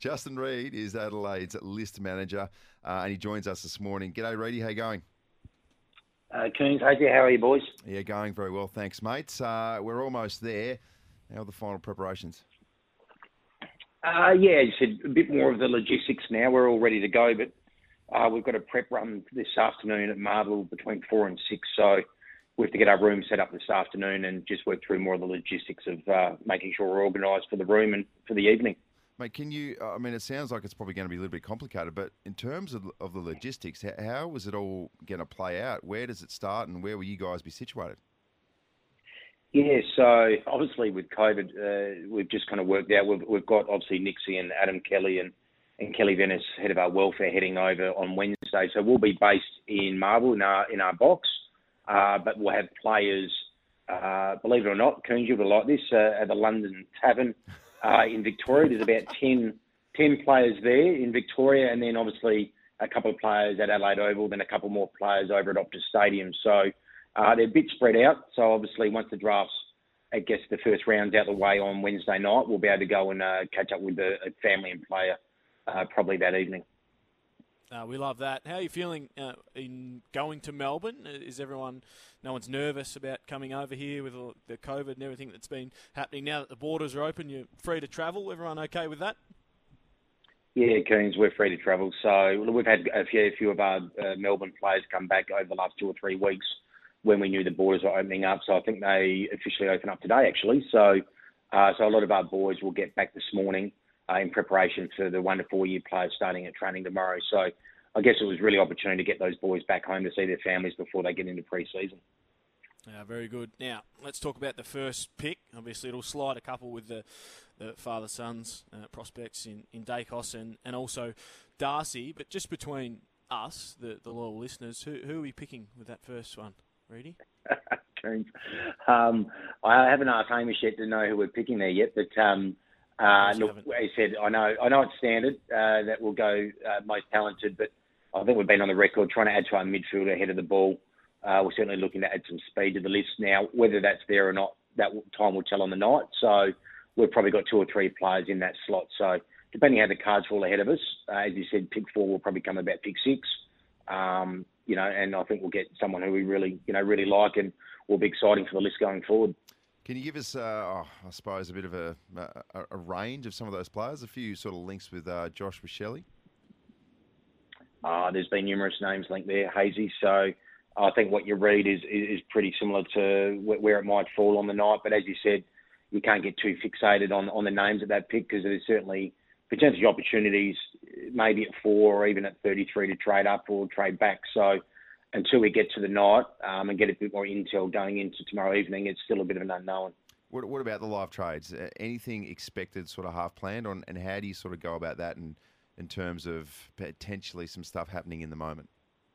Justin Reid is Adelaide's list manager, and he joins us this morning. G'day, Reedy. How you going? Coons, how are you, boys? Yeah, going very well, thanks, mates. We're almost there. How are the final preparations? Yeah, you said a bit more of the logistics now. We're all ready to go, but we've got a prep run this afternoon at Marvel between 4 and 6, so we have to get our room set up this afternoon and just work through more of the logistics of making sure we're organised for the room and for the evening. Mate, can you, it sounds like it's probably going to be a little bit complicated, but in terms of the logistics, how is it all going to play out? Where does it start and where will you guys be situated? Yeah, so obviously with COVID, we've just kind of worked out. We've got obviously Nixie and Adam Kelly and Kelly Venice, head of our welfare, heading over on Wednesday. So we'll be based in Marvel in our box, but we'll have players. Believe it or not, Coons, you'll like this at the London Tavern in Victoria. There's about 10 players there in Victoria, and then obviously a couple of players at Adelaide Oval, then a couple more players over at Optus Stadium. So they're a bit spread out. So obviously once the drafts, I guess the first round's out the way on Wednesday night, we'll be able to go and catch up with a family and player probably that evening. We love that. How are you feeling in going to Melbourne? No one's nervous about coming over here with the COVID and everything that's been happening? Now that the borders are open, you're free to travel. Everyone okay with that? Yeah, Coons, we're free to travel. So we've had a few of our Melbourne players come back over the last 2 or 3 weeks when we knew the borders were opening up. So I think they officially open up today, actually. So a lot of our boys will get back this morning in preparation for the 1 to 4 year players starting at training tomorrow. So I guess it was really opportunity to get those boys back home to see their families before they get into pre-season. Very good. Now, let's talk about the first pick. Obviously, it'll slide a couple with the father-sons prospects in Dacos and also Darcy. But just between us, the loyal listeners, who are we picking with that first one? Reedy? I haven't asked Hamish yet to know who we're picking there yet, but look, as I said, I know it's standard that we'll go most talented, but I think we've been on the record trying to add to our midfield ahead of the ball. We're certainly looking to add some speed to the list now. Whether that's there or not, that time will tell on the night. So we've probably got 2 or 3 players in that slot. So depending how the cards fall ahead of us, as you said, pick 4 will probably come about pick 6. And I think we'll get someone who we really like and will be exciting for the list going forward. Can you give us, I suppose, a bit of a range of some of those players? A few sort of links with Josh Shelley? There's been numerous names linked there, Hazy. So I think what you read is pretty similar to where it might fall on the night. But as you said, you can't get too fixated on the names of that pick because there's certainly potential opportunities, maybe at 4 or even at 33 to trade up or trade back. So until we get to the night and get a bit more intel going into tomorrow evening, it's still a bit of an unknown. What about the live trades? Anything expected, sort of half planned on, and how do you sort of go about that in terms of potentially some stuff happening in the moment?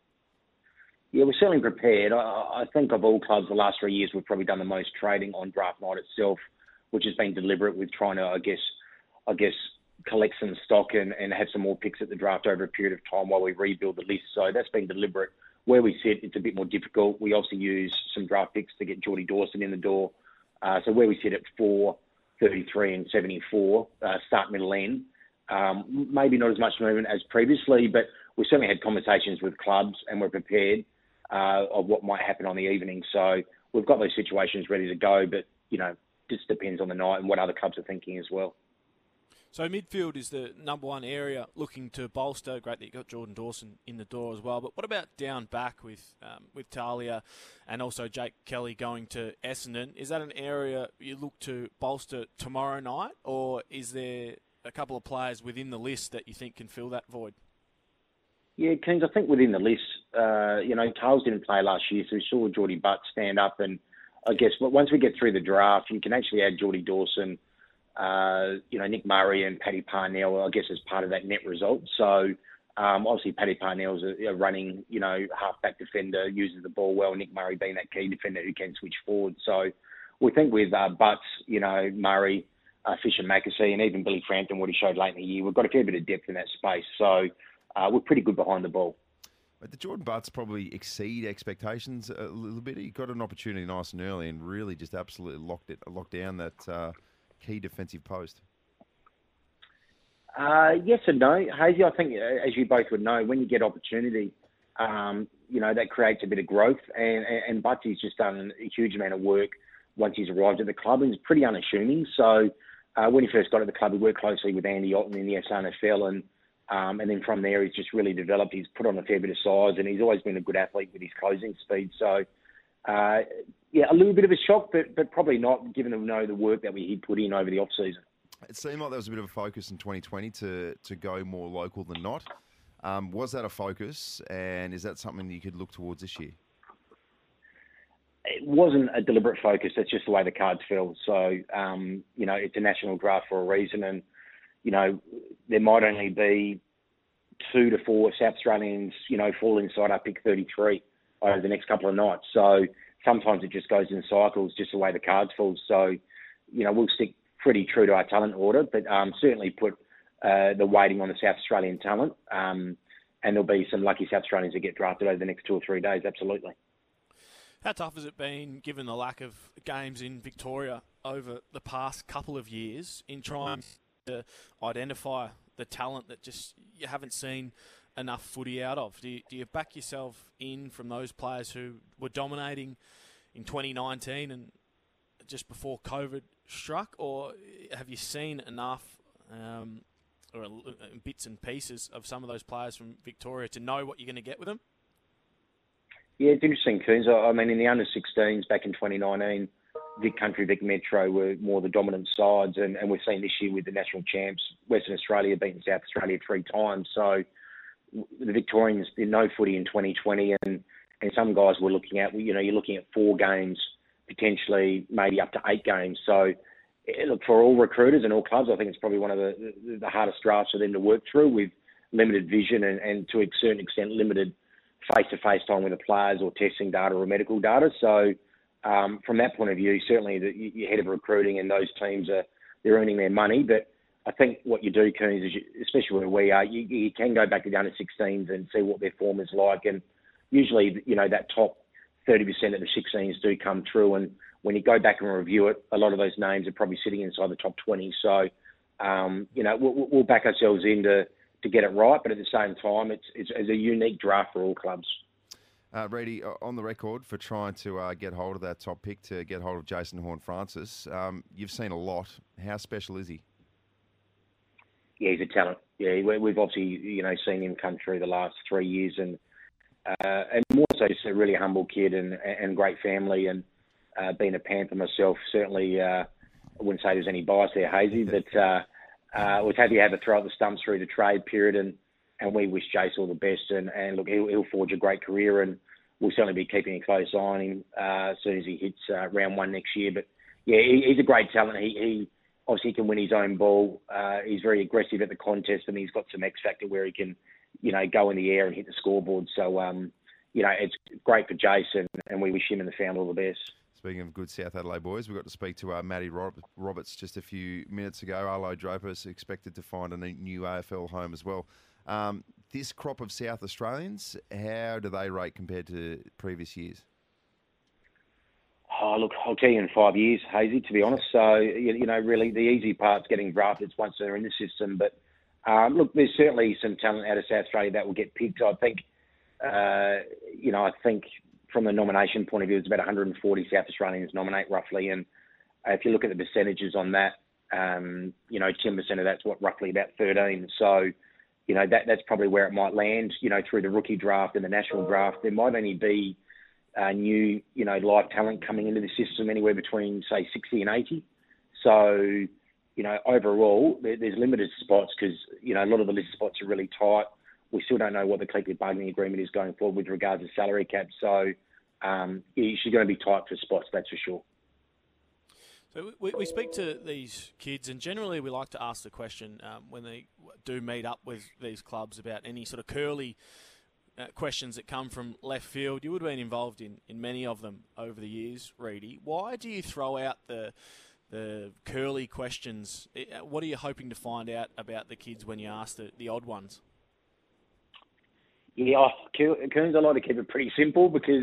Yeah, we're certainly prepared. I think of all clubs the last 3 years, we've probably done the most trading on draft night itself, which has been deliberate with trying to, I guess, collect some stock and have some more picks at the draft over a period of time while we rebuild the list. So that's been deliberate. Where we sit, it's a bit more difficult. We obviously use some draft picks to get Geordie Dawson in the door. So where we sit at 4, 33 and 74, start, middle, end, maybe not as much movement as previously, but we certainly had conversations with clubs and we're prepared of what might happen on the evening. So we've got those situations ready to go, but, just depends on the night and what other clubs are thinking as well. So midfield is the number one area looking to bolster. Great that you got Jordan Dawson in the door as well. But what about down back with Talia and also Jake Kelly going to Essendon? Is that an area you look to bolster tomorrow night, or is there a couple of players within the list that you think can fill that void? Yeah, Keens, I think within the list, Tales didn't play last year, so we saw Geordie Butt stand up. And I guess once we get through the draft, you can actually add Geordie Dawson, Nick Murray and Paddy Parnell, I guess, as part of that net result. So obviously Paddy Parnell's a running, half-back defender, uses the ball well, Nick Murray being that key defender who can switch forward. So we think with Butts, Murray, Fisher Mackesy and even Billy Frampton, what he showed late in the year, we've got a fair bit of depth in that space. So we're pretty good behind the ball. But the Jordan Butts probably exceed expectations a little bit. He got an opportunity nice and early and really just absolutely locked down that key defensive post. Yes and no, Hazy. I think, as you both would know, when you get opportunity, that creates a bit of growth. And Butsy's just done a huge amount of work once he's arrived at the club, and he's pretty unassuming. So when he first got at the club, he worked closely with Andy Otten in the SNFL, and then from there he's just really developed. He's put on a fair bit of size, and he's always been a good athlete with his closing speed. So, a little bit of a shock, but probably not, given the work that he put in over the off-season. It seemed like there was a bit of a focus in 2020 to go more local than not. Was that a focus, and is that something that you could look towards this year? It wasn't a deliberate focus. That's just the way the cards fell. So, it's a national draft for a reason, and, there might only be 2 to 4 South Australians, fall inside our pick 33 over the next couple of nights. So sometimes it just goes in cycles, just the way the cards fall. So, we'll stick pretty true to our talent order, but certainly put the weighting on the South Australian talent. And there'll be some lucky South Australians that get drafted over the next 2 or 3 days, absolutely. How tough has it been, given the lack of games in Victoria over the past couple of years, in trying to identify the talent that just you haven't seen enough footy out of? Do you back yourself in from those players who were dominating in 2019 and just before COVID struck, or have you seen enough or bits and pieces of some of those players from Victoria to know what you're going to get with them? Yeah, it's interesting, Coons. I mean, in the under-16s back in 2019, Vic Country, Vic Metro were more the dominant sides, and we've seen this year with the national champs, Western Australia beating South Australia 3 times. So the Victorians did no footy in 2020, and some guys were looking at, you're looking at 4 games, potentially maybe up to 8 games. So look, for all recruiters and all clubs, I think it's probably one of the hardest drafts for them to work through, with limited vision and to a certain extent limited face-to-face time with the players, or testing data or medical data. So from that point of view, certainly your head of recruiting and those teams they're earning their money. But I think what you do, Coons, is especially where we are, you can go back to the under-16s and see what their form is like. And usually, that top 30% of the 16s do come through. And when you go back and review it, a lot of those names are probably sitting inside the top 20. So, we'll back ourselves in to get it right. But at the same time, it's a unique draft for all clubs. Reedy, on the record for trying to get hold of that top pick, to get hold of Jason Horne-Francis. You've seen a lot. How special is he? Yeah, he's a talent. Yeah, we've obviously, seen him come through the last 3 years, and more so just a really humble kid and great family. And being a Panther myself, certainly I wouldn't say there's any bias there, Hazy, but I was happy to have a throw at the stumps through the trade period, and we wish Jace all the best. And look, he'll forge a great career, and we'll certainly be keeping a close eye on him as soon as he hits round 1 next year. But yeah, he's a great talent. He obviously can win his own ball. He's very aggressive at the contest, and he's got some X factor where he can, go in the air and hit the scoreboard. So, it's great for Jason, and we wish him and the family all the best. Speaking of good South Adelaide boys, we got to speak to Matty Roberts just a few minutes ago. Arlo Draper is expected to find a new AFL home as well. This crop of South Australians, how do they rate compared to previous years? Oh, look, I'll tell you in 5 years, Hazy, to be honest. So, really the easy part's getting drafted once they're in the system. But, look, there's certainly some talent out of South Australia that will get picked. I think, from the nomination point of view, it's about 140 South Australians nominate roughly. And if you look at the percentages on that, 10% of that's roughly about 13. So, that's probably where it might land, through the rookie draft and the national draft. There might only be new, live talent coming into the system anywhere between, say, 60 and 80. So, overall, there's limited spots because, a lot of the list spots are really tight. We still don't know what the collective bargaining agreement is going forward with regards to salary cap. So, it's going to be tight for spots, that's for sure. So we speak to these kids, and generally we like to ask the question when they do meet up with these clubs about any sort of curly questions that come from left field. You would have been involved in many of them over the years, Reedy. Why do you throw out the curly questions? What are you hoping to find out about the kids when you ask the odd ones? Yeah, Coons, I like to keep it pretty simple because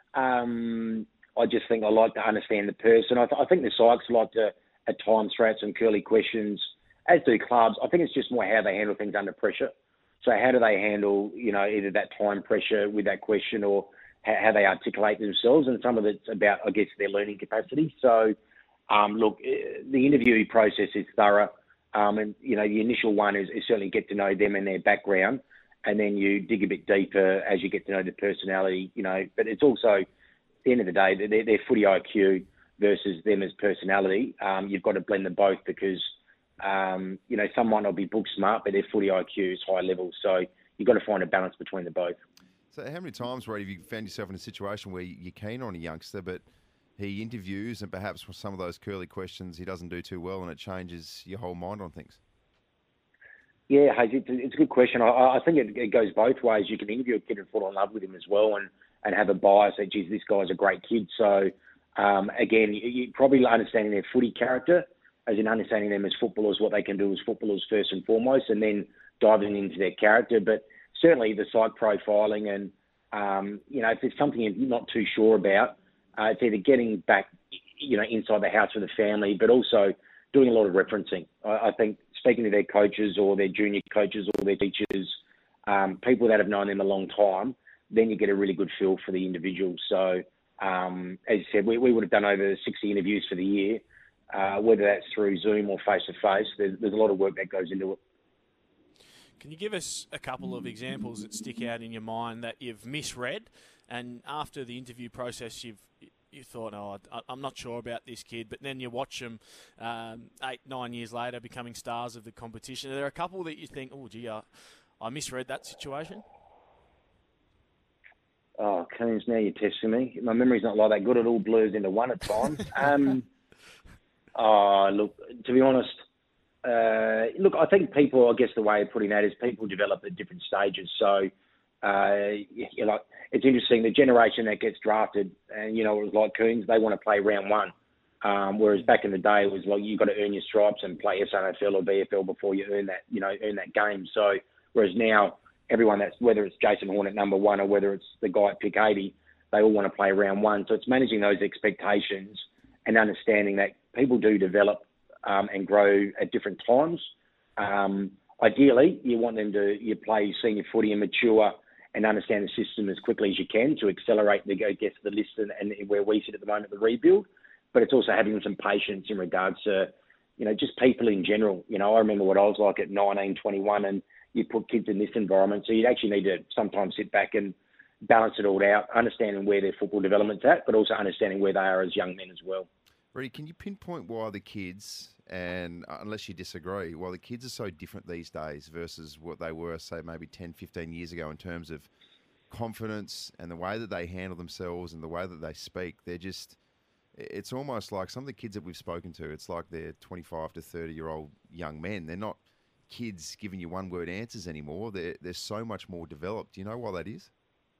I just think I like to understand the person. I think the Sykes like to, at times, throw out some curly questions as do clubs. I think it's just more how they handle things under pressure. So how do they handle, either that time pressure with that question or how they articulate themselves? And some of it's about, I guess, their learning capacity. So, look, the interview process is thorough. And, the initial one is certainly get to know them and their background. And then you dig a bit deeper as you get to know the personality, But it's also, at the end of the day, their footy IQ versus them as personality. You've got to blend them both because, some might not be book smart, but their footy IQ is high level. So you've got to find a balance between the both. So how many times, Ray, have you found yourself in a situation where you're keen on a youngster, but he interviews and perhaps with some of those curly questions he doesn't do too well and it changes your whole mind on things? Yeah, Hayes, it's a good question. I think it goes both ways. You can interview a kid and fall in love with him as well and have a bias that, geez, this guy's a great kid. So, again, you probably understanding their footy character, as in understanding them as footballers, what they can do as footballers first and foremost, and then diving into their character. But certainly the psych profiling and, if there's something you're not too sure about, it's either getting back, inside the house with the family, but also doing a lot of referencing. I think speaking to their coaches or their junior coaches or their teachers, people that have known them a long time, then you get a really good feel for the individual. So, as you said, we would have done over 60 interviews for the year, whether that's through Zoom or face-to-face. There's a lot of work that goes into it. Can you give us a couple of examples that stick out in your mind that you've misread, and after the interview process you thought, I'm not sure about this kid, but then you watch them 8-9 years later becoming stars of the competition? Are there a couple that you think, oh, gee, I misread that situation? Oh, Coons, now you're testing me. My memory's not like that good. It all blurs into one at times. Look, to be honest, I think people, I guess the way of putting that is people develop at different stages. So, it's interesting, the generation that gets drafted, and, it was like Coons, they want to play round one. Whereas back in the day, it was like you've got to earn your stripes and play SANFL or VFL before you earn that game. So, whereas now, everyone whether it's Jason Horn at number one or whether it's the guy at pick 80, they all want to play round one. So it's managing those expectations and understanding that people do develop and grow at different times. Ideally, you want them to play senior footy and mature and understand the system as quickly as you can to accelerate the list and where we sit at the moment, the rebuild. But it's also having some patience in regards to, just people in general. I remember what I was like at 19, 21, and you put kids in this environment. So you actually need to sometimes sit back and balance it all out, understanding where their football development's at, but also understanding where they are as young men as well. Reedy, can you pinpoint why the kids, and unless you disagree, why the kids are so different these days versus what they were, say, maybe 10, 15 years ago in terms of confidence and the way that they handle themselves and the way that they speak? It's almost like some of the kids that we've spoken to, it's like they're 25 to 30-year-old young men. They're not kids giving you one-word answers anymore. They're so much more developed. Do you know why that is?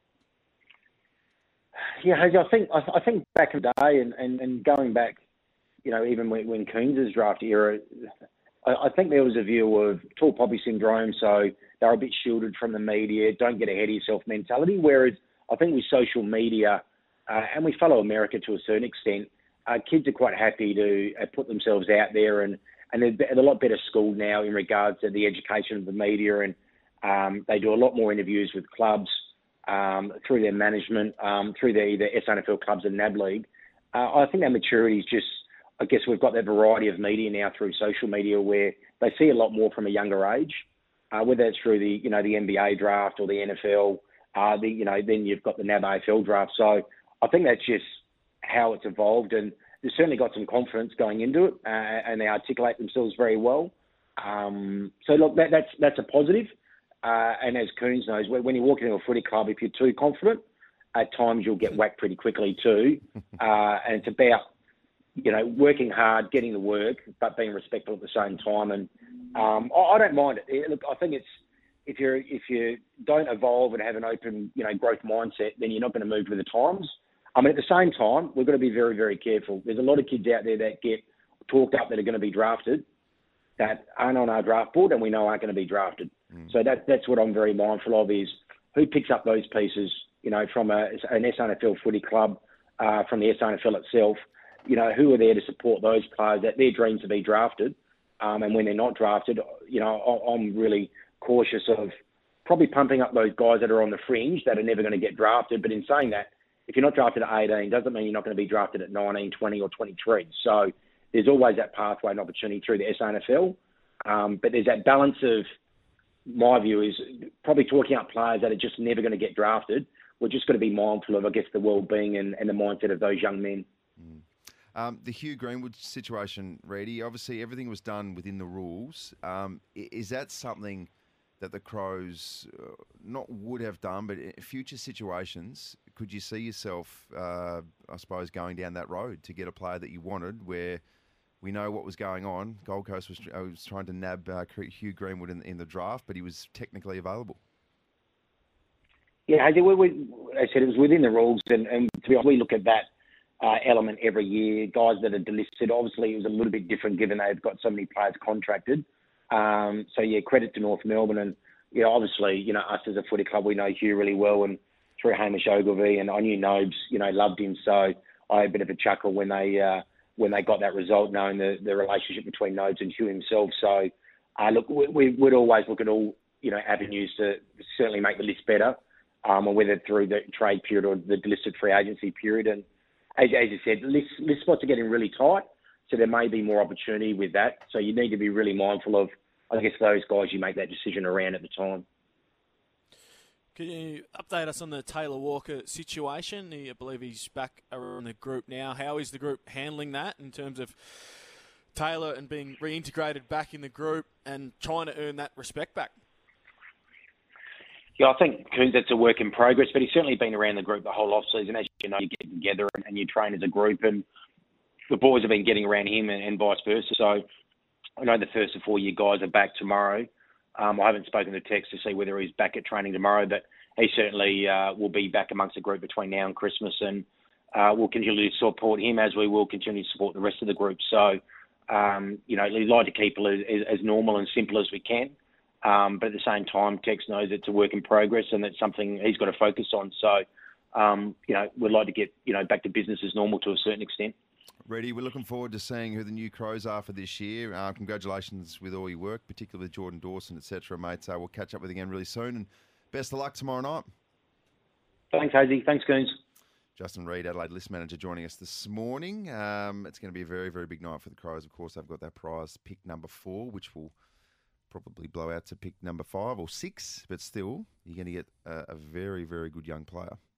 Yeah, I think back in the day and going back, even when Coons' draft era, I think there was a view of tall poppy syndrome, so they're a bit shielded from the media, don't get ahead of yourself mentality, whereas I think with social media, and we follow America to a certain extent, kids are quite happy to put themselves out there and they're a lot better schooled now in regards to the education of the media, and they do a lot more interviews with clubs through their management, through their either SANFL clubs and NAB League. I think that maturity is just, I guess we've got that variety of media now through social media where they see a lot more from a younger age, whether it's through the NBA draft or the NFL, then you've got the NAB AFL draft. So I think that's just how it's evolved, and they've certainly got some confidence going into it, and they articulate themselves very well. So look, that's a positive. And as Coons knows, when you walk into a footy club, if you're too confident, at times you'll get whacked pretty quickly too. And it's about, working hard, getting the work, but being respectful at the same time. And I don't mind it. Look, I think it's if you don't evolve and have an open, growth mindset, then you're not going to move with the times. I mean, at the same time, we've got to be very, very careful. There's a lot of kids out there that get talked up that are going to be drafted that aren't on our draft board and we know aren't going to be drafted. So that's what I'm very mindful of is who picks up those pieces, from an SANFL footy club, from the SANFL itself, who are there to support those players that their dreams to be drafted and when they're not drafted, I'm really cautious of probably pumping up those guys that are on the fringe that are never going to get drafted. But in saying that, if you're not drafted at 18, doesn't mean you're not going to be drafted at 19, 20 or 23. So there's always that pathway and opportunity through the SANFL. But there's that balance of, my view is probably talking up players that are just never going to get drafted. We're just going to be mindful of, I guess, the well-being and the mindset of those young men. The Hugh Greenwood situation, Reedy, obviously everything was done within the rules. Is that something that the Crows not would have done, but in future situations, could you see yourself, I suppose, going down that road to get a player that you wanted, where we know what was going on? Gold Coast was trying to nab Hugh Greenwood in the draft, but he was technically available. Yeah, as I said, it was within the rules, and to be honest, we look at that element every year. Guys that are delisted, obviously it was a little bit different given they've got so many players contracted. So yeah, credit to North Melbourne, and obviously, us as a footy club, we know Hugh really well, and through Hamish Ogilvie, and I knew Nobes, loved him, so I had a bit of a chuckle when they got that result, knowing the relationship between Nobes and Hugh himself. So look, we'd always look at all avenues to certainly make the list better, or whether through the trade period or the delisted free agency period. And as you said, list spots are getting really tight, so there may be more opportunity with that. So you need to be really mindful of, I guess, those guys you make that decision around at the time. Can you update us on the Taylor Walker situation? I believe he's back around the group now. How is the group handling that in terms of Taylor and being reintegrated back in the group and trying to earn that respect back? Yeah, I think that's a work in progress, but he's certainly been around the group the whole off-season. As you know, you get together and you train as a group, and the boys have been getting around him and vice versa. So I know the first of 4-year guys are back tomorrow. I haven't spoken to Tex to see whether he's back at training tomorrow, but he certainly will be back amongst the group between now and Christmas, and we'll continue to support him as we will continue to support the rest of the group. So, we'd like to keep it as normal and simple as we can. But at the same time, Tex knows it's a work in progress and it's something he's got to focus on. So, we'd like to get, back to business as normal to a certain extent. Reedy, we're looking forward to seeing who the new Crows are for this year. Congratulations with all your work, particularly with Jordan Dawson, etc., mate. So we'll catch up with you again really soon, and best of luck tomorrow night. Thanks, Hazy. Thanks, Coons. Justin Reid, Adelaide List Manager, joining us this morning. It's going to be a very, very big night for the Crows. Of course, they've got that prize pick number 4, which will probably blow out to pick number 5 or 6, but still, you're going to get a very, very good young player.